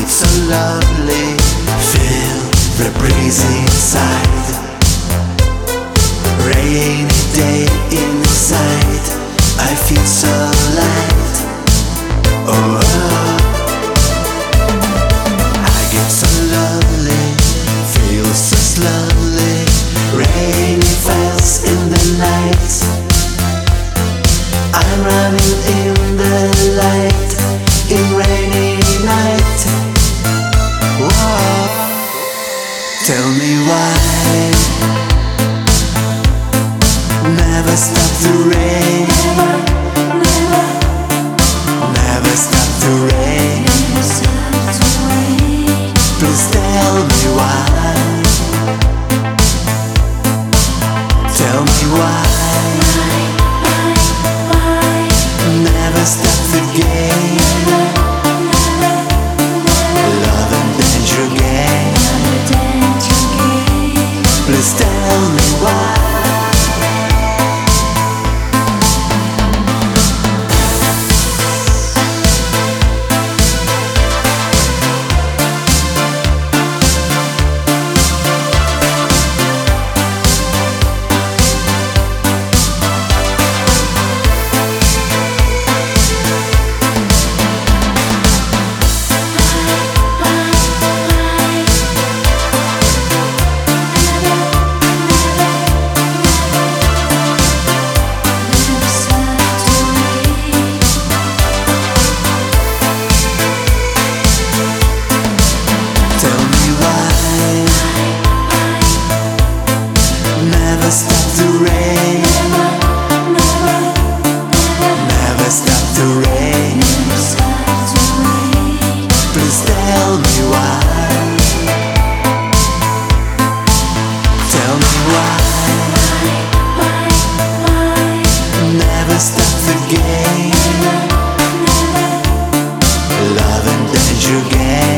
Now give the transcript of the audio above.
It's so lovely, feel the breeze inside. Rainy day inside, I feel so light. Oh, oh. I get so lovely, feel so slowly. Rainy falls in the night. I'm running in the light, in rainy night. Whoa. Tell me why never stop the rain. Never stop the rain. Please tell me why. Tell me why. Never stop the game. Love and danger game. Please tell me why. Never stop the rain. Never stop the rain. Please tell me why. Tell me why. Never stop the game. Love and danger game.